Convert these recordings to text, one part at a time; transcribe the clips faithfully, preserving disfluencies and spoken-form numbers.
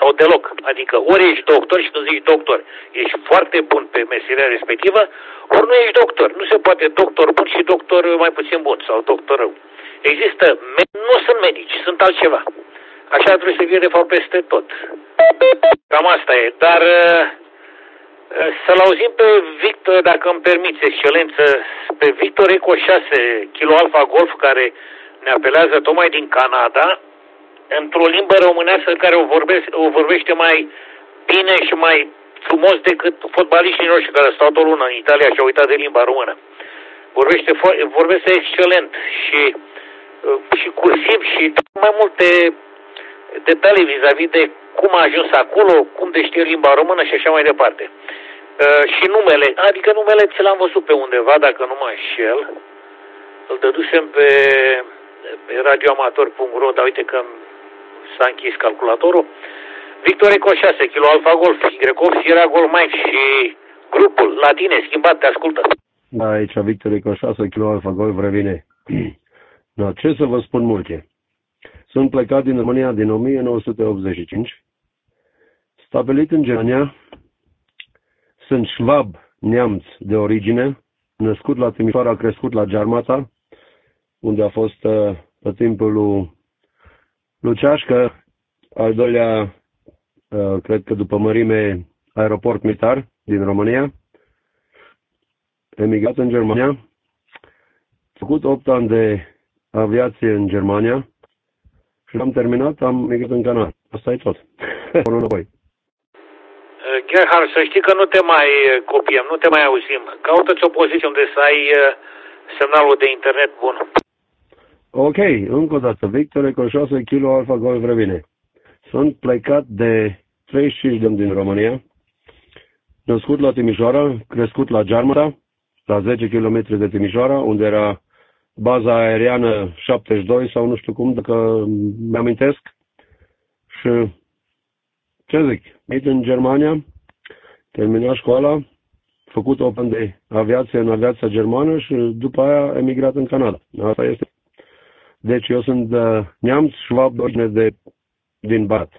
sau deloc. Adică ori ești doctor și când zici doctor, ești foarte bun pe meseria respectivă, ori nu ești doctor. Nu se poate doctor bun și doctor mai puțin bun sau doctor rău. Există, nu sunt medici, sunt altceva. Așa trebuie să fie de fapt peste tot. Cam asta e. Dar să-l auzim pe Victor, dacă îmi permiți, excelență, pe Victor Eco șase Kilo Alpha Golf, care ne apelează tocmai din Canada, într-o limbă românească care o, vorbesc, o vorbește mai bine și mai frumos decât fotbaliștii noștri care stau o lună în Italia și au uitat de limba română. Vorbește, vorbește excelent și, și cursiv și mai multe detalii vis-a-vis de cum a ajuns acolo, cum de știe limba română și așa mai departe. Uh, și numele, adică numele ți l-am văzut pe undeva, dacă nu mă înșel. Îl dădusem pe, pe radioamator punct ro, dar uite că s-a închis calculatorul. Victor Eco șase, Kilo Alpha Golf, Y opt, Sierra Golf Mike și grupul la tine, schimbat, te ascultă. Da, aici Victor Eco șase, Kilo Alpha Golf revine. Da, ce să vă spun multe? Sunt plecat din România din o mie nouă sute optzeci și cinci, stabilit în Germania, sunt șvab neamț de origine, născut la Timișoara, crescut la Giarmata, unde a fost pe timpul lui Luceașcă, al doilea, cred că după mărime, aeroport militar din România, emigrat în Germania, făcut opt ani de aviație în Germania, și am terminat, am migrat în Canada. Asta e tot. Până înapoi. Gerhard, să știi că nu te mai copiem, nu te mai auzim. Caută-ți o poziție unde să ai semnalul de internet bun. Ok, încă o dată. Victor Eco șase, Kilo Alpha Golf revine. Sunt plecat de treizeci și cinci de ani din România, născut la Timișoara, crescut la Giarmata, la zece kilometri de Timișoara, unde era baza aeriană șaptezeci și doi sau nu știu cum, dacă mi-amintesc. Și ce zic, venit în Germania, terminat școala, făcut opt ani de aviație în aviația germană și după aia emigrat în Canada. Asta este. Deci eu sunt uh, neamț șvab de origine de, din Barat.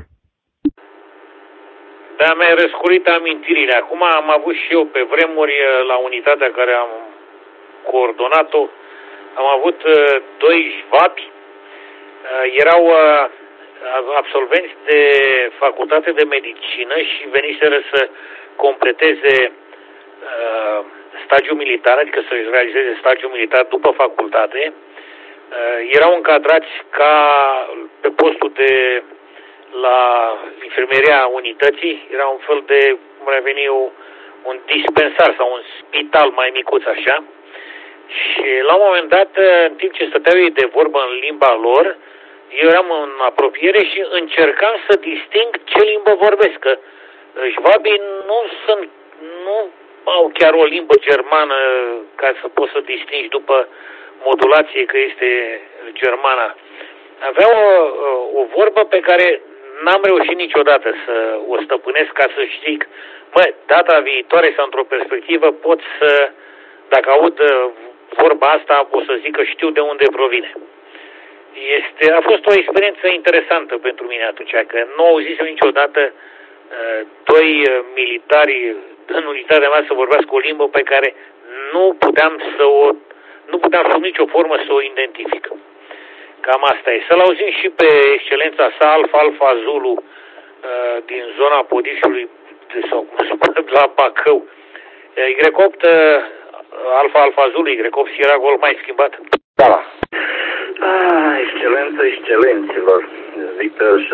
Da, mi-ai răscurit amintirile. Acum am avut și eu pe vremuri la unitatea care am coordonat-o, am avut uh, doi șvabi, uh, erau uh, absolvenți de facultate de medicină și veniseră să completeze uh, stagiul militar, adică să-și realizeze stagiul militar după facultate. Uh, erau încadrați ca pe postul de la infirmeria unității, era un fel de, cum ar veni, un dispensar sau un spital mai micuț așa. Și la un moment dat, în timp ce stăteau ei de vorbă în limba lor, eu eram în apropiere și încercam să disting ce limbă vorbesc, că șvabii nu sunt, nu au chiar o limbă germană ca să poți să distingi după modulație că este germana. Aveau o, o vorbă pe care n-am reușit niciodată să o stăpânesc ca să știu, mă, data viitoare sau într-o perspectivă pot să, dacă aud vorba asta, pot să zic că știu de unde provine. Este, a fost o experiență interesantă pentru mine atunci, că nu auzisem niciodată uh, doi militari în unitatea mea să vorbească o limbă pe care nu puteam să o, nu puteam sub nicio formă să o identific. Cam asta e. Să-l auzim și pe excelența sa, Alfa Alfa Zulu, uh, din zona Podișului, sau cum se spune, la Bacău. Y opt, uh, Alfa Alfa Zulu, Y opt, Sierra Golf mai schimbat. Da. Ah, excelență, excelenților. Victor și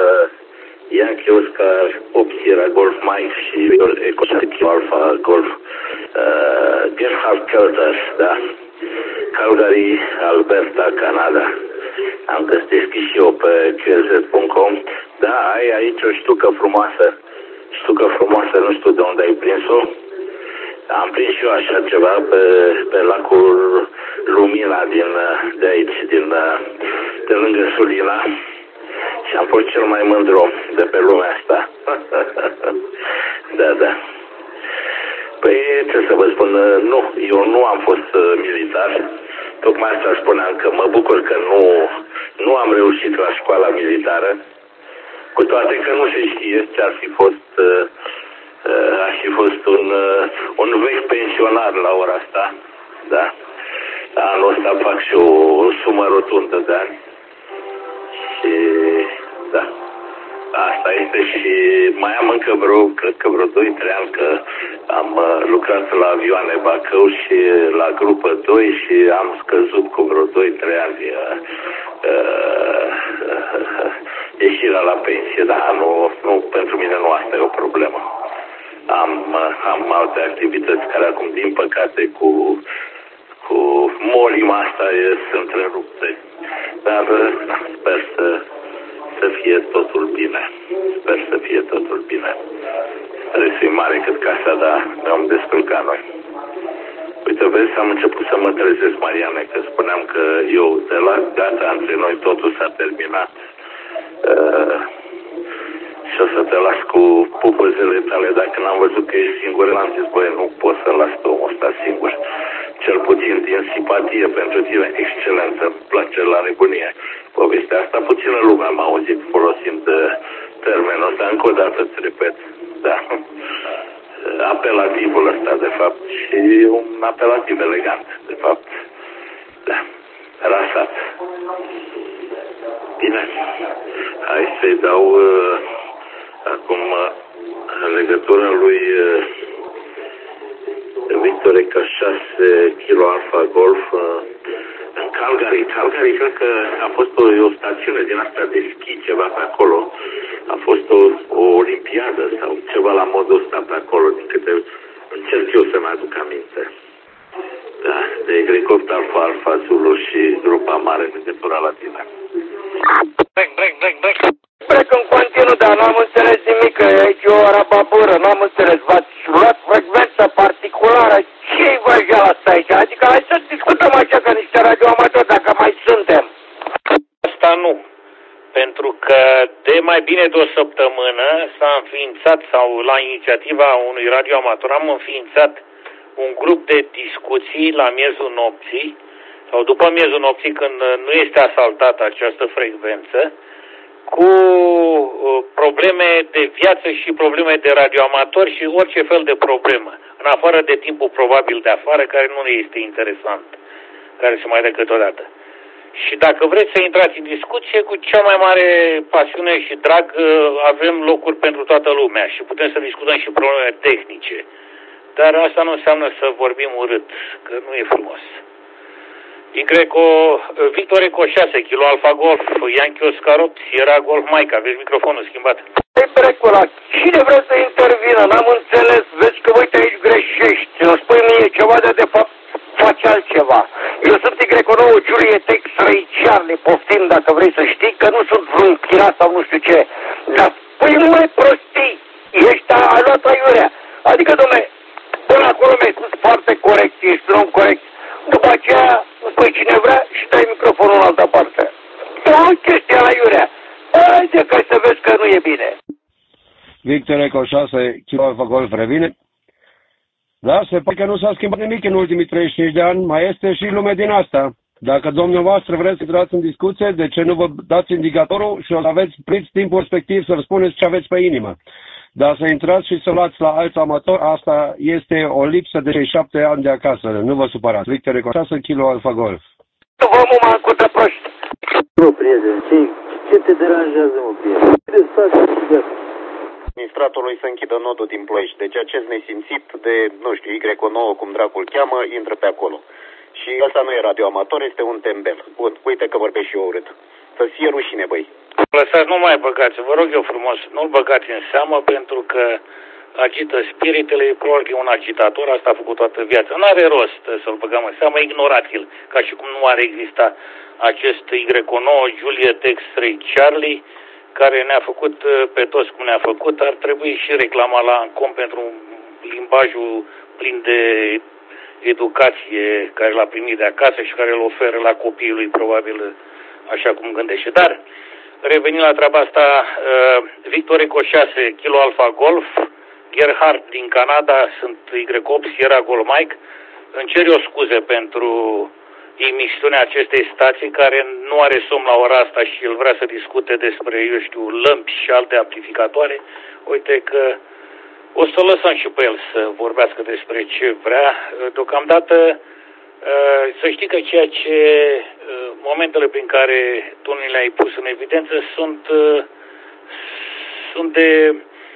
Yankee Oscar opt Sierra Golf Mike și Victor Eco șase Alpha Golf uh, Gerhard Kelter, da? Calgary, Alberta, Canada. Am găsesc și eu pe q l z punct com. Da, ai aici o ștucă frumoasă. Ștucă frumoasă, nu știu de unde ai prins-o. Am prins și eu așa ceva pe, pe lacul Lumina din, de aici, din, de lângă Sulina. Și am fost cel mai mândru om de pe lumea asta. Da, da. Păi, ce să vă spun, nu, eu nu am fost militar. Tocmai asta spuneam, că mă bucur că nu, nu am reușit la școala militară. Cu toate că nu se știe ce ar fi fost, uh, uh, ar fi fost un, uh, un vechi pensionar la ora asta, da? Anul ăsta fac și o, o sumă rotundă de ani și da, asta este. Și mai am încă vreo, cred că vreo doi trei ani că am uh, lucrat la avioane Bacău și la grupă doi și am scăzut cu vreo doi trei ani uh, uh, uh, ieșirea la pensie, dar nu, nu, pentru mine nu asta e o problemă. Am, uh, am alte activități care acum, din păcate, cu cu molima asta sunt întrerupte. Dar sper să, să fie totul bine. Sper să fie totul bine. Stresul e mare cât casa, dar ne-am descurcat noi. Uite, vezi, am început să mă trezesc, Mariane, că spuneam că eu de la gata, între noi totul s-a terminat. Uh, și o să te las cu pupăzele tale. Dacă n-am văzut că ești singur, n-am zis, băi, nu pot să las pe omul ăsta singur. Cel puțin din simpatie pentru tine, excelență, îmi place la nebunie povestea asta. Puțină lume am auzit folosind termenul ăsta, încă o dată îți repet, da. Apelativul ăsta, de fapt, și un apelativ elegant, de fapt, da, rasat. Bine, hai să-i dau uh, acum uh, legătura lui uh, Victor Eco șase Kilo Alpha Golf uh, în Calgary. Calgary cred că a fost o, o stațiune din asta de schi, ceva pe acolo. A fost o, o olimpiadă sau ceva la modul ăsta pe acolo, din câte încerc eu să-mi aduc aminte. Da, de Egrecopt Alpha Alpha Zulu și grupa mare în legătura la tine. Brec, brec, brec, brec. Brec în continuu, dar n-am înțeles nimic, că aici e o rababură, n-am înțeles. V-ați luat frecvență particulară, ce-i văjeala asta aici? Adică hai să discutăm așa ca niște radioamatori, dacă mai suntem. Asta nu. Pentru că de mai bine de o săptămână s-a înființat, sau la inițiativa unui radioamator, am înființat un grup de discuții la miezul nopții, sau după miezul nopții, când nu este asaltată această frecvență, cu probleme de viață și probleme de radioamatori și orice fel de problemă, în afară de timpul probabil de afară, care nu este interesant, care se mai dă câteodată. Și dacă vreți să intrați în discuție, cu cea mai mare pasiune și drag, avem locuri pentru toată lumea și putem să discutăm și probleme tehnice. Dar asta nu înseamnă să vorbim urât, că nu e frumos. Yco, Victor Eco șase, Kilo Alpha Golf, Yankee Oscar opt, Sierra Golf Mike, aveți microfonul schimbat. Ei, brecula, cine vrea să intervină? N-am înțeles, vezi că uite aici greșești, îmi spui mie ceva de de fapt faci altceva. Eu sunt Yco nouă, Juliet X-Ray Charlie, poftim dacă vrei să știi, că nu sunt vreun pirat sau nu știu ce. Dar spui numai prostii, ești a luat aiurea. Adică, dom'le, până acolo mi-ai spus foarte corect, ești un om corect. După aceea îmi spui cine vrea și dai microfonul în altă parte. E o chestie la iurea. Haide că să vezi că nu e bine. Victor Eco șase Kilo Alpha Golf revine. Da, se pare că nu s-a schimbat nimic în ultimii treizeci și cinci de ani, mai este și lume din asta. Dacă dumneavoastră vreți să intrați în discuție, de ce nu vă dați indicatorul și o să aveți prinț timpul respectiv să răspundeți ce aveți pe inimă. Dar să intrați și să luați la alți amatori, asta este o lipsă de cei șapte ani de acasă. Nu vă supărați. Victor Eco șase Kilo Alpha Golf. Nu vă muma cu tăproști. Nu, prieten, ce, ce te deranjează, mă, prieten? Ce faci? Administratorului să închidă nodul din Ploiești. Deci acest nesimțit de, nu știu, Yco nouă, cum dracul cheamă, intră pe acolo. Și ăsta nu e radioamator, este un tembel. Bun, uite că vorbesc și eu urât. Să-ți fie rușine, băi. Lăsați, nu mai băgați, vă rog eu frumos, nu-l băgați în seamă pentru că agită spiritele, probabil că e un agitator, asta a făcut toată viața. N-are rost să-l băgăm în seamă, ignorați-l, ca și cum nu ar exista acest Yco nouă Juliet X-Ray Charlie, care ne-a făcut pe toți cum ne-a făcut. Ar trebui și reclama la ANCOM pentru limbajul plin de educație care l-a primit de acasă și care îl oferă la copiii lui, probabil așa cum gândește. Dar, revenind la treaba asta, Victor Eco șase Kilo Alpha Golf, Gerhard din Canada, sunt Yco opt, Sierra Golf Mike. Îmi cer eu scuze pentru emisiunea acestei stații, care nu are somn la ora asta și el vrea să discute despre, eu știu, lămpi și alte amplificatoare, uite că o să lăsăm și pe el să vorbească despre ce vrea. Deocamdată, să știi că ceea ce, momentele prin care tu ni le-ai pus în evidență sunt, sunt de,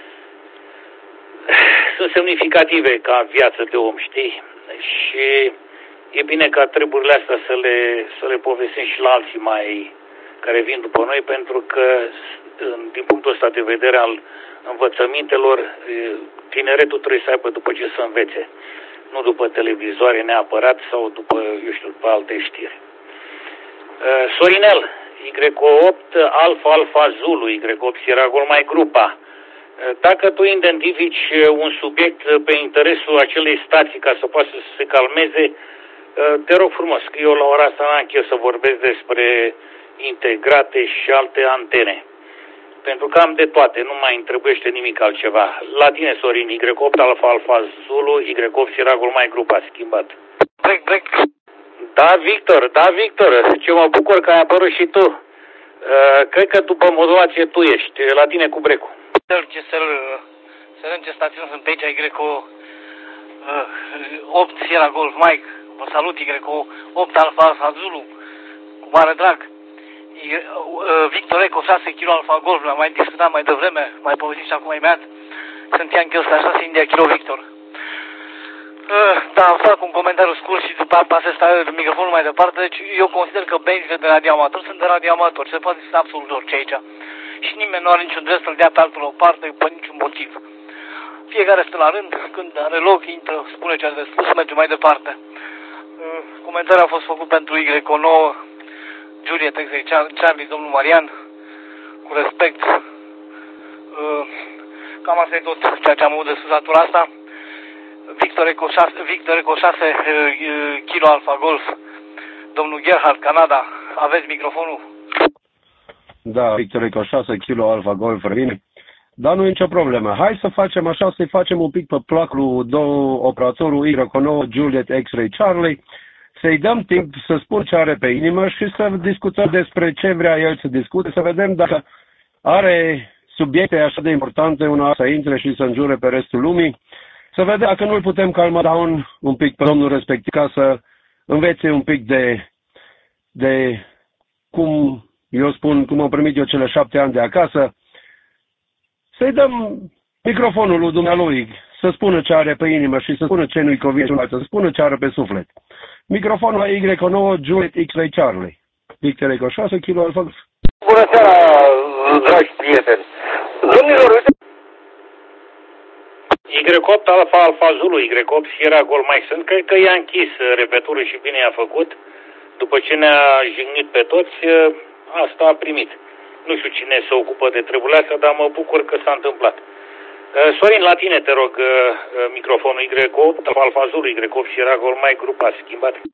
sunt semnificative ca viață de om, știi? Și e bine ca treburile astea să le, să le povestim și la alții mai care vin după noi, pentru că, din punctul ăsta de vedere al învățămintelor, tineretul trebuie să aibă după ce să învețe, nu după televizoare neapărat sau după, eu știu, după alte știri. Sorinel, Y opt Alfa Alfa Zulu, Y opt Sierra Golf Mike Grupa. Dacă tu identifici un subiect pe interesul acelei stații ca să poată să se calmeze, te rog frumos, că eu la ora asta n-am chef să vorbesc despre integrate și alte antene. Pentru că am de toate, nu mai îmi trebuiește nimic altceva. La tine, Sorin, Y opt Alfa Alfa Zulu, Y opt Sierra Golf Mike Grupa, schimbat. Break, break. Da, Victor, da, Victor, ce mă bucur că ai apărut și tu. Uh, cred că după modulație tu ești, la tine cu brecu. Ce să vedem ce stațiuni sunt pe aici, Y opt Sierra Golf Mike, vă salut, Y opt Alfa Alfa Zulu, cu mare drag. Victor Eco șase Kilo Alfa Golf, l-am mai discutat mai devreme, mai povestit și acum imediat. Sunt Yankee ăsta șase India Kilo Victor. Da, am fac un comentariu scurt și după aceea pasez microfonul mai departe. Deci eu consider că benzile de radioamator sunt de radioamator, se poate să absolut orice aici. Și nimeni nu are niciun drept să-l dea pe altul o parte, pe niciun motiv. Fiecare stă la rând, când are loc, intră, spune ce are de spus, merge mai departe. Comentariul a fost făcut pentru Y nouă, Juliet X-Ray Charlie, domnul Marian, cu respect. Cam asta e tot ceea ce am avut de spus latura asta. Victor Eco șase, Victor Eco șase Kilo Alfa Golf, domnul Gerhard, Canada, aveți microfonul? Da, Victor Eco șase Kilo Alfa Golf, revine. Dar nu e nicio problemă. Hai să facem așa, să-i facem un pic pe plac lui două operatorul Y nouă Juliet X-Ray Charlie, să-i dăm timp să spun ce are pe inimă și să discutăm despre ce vrea el să discute, să vedem dacă are subiecte așa de importante, una să intre și să înjure pe restul lumii, să vedem dacă nu-l putem calma down un pic pe domnul respectiv, ca să învețe un pic de, de cum, eu spun, cum am primit eu cele șapte ani de acasă, să-i dăm microfonul lui dumnealui, să spună ce are pe inimă și să spună ce nu-i convine, să spună ce are pe suflet. Microfonul la Y nouă Juliet X-Ray Charlie. Victor Eco șase Kilo Alfa. Bună seara, dragi prieteni. Domnilor, uite. Y opt Alfa Alfa Zulu, Y opt Sierra Golf Mike. Sunt, cred că i-a închis repeturul și bine i-a făcut. După ce ne-a jignit pe toți, asta a primit. Nu știu cine se ocupă de treburile astea, dar mă bucur că s-a întâmplat. Sorin, la tine te rog microfonul Y opt Alfa Zulu, Y opt Sierra Golf Mike, grupa schimbat.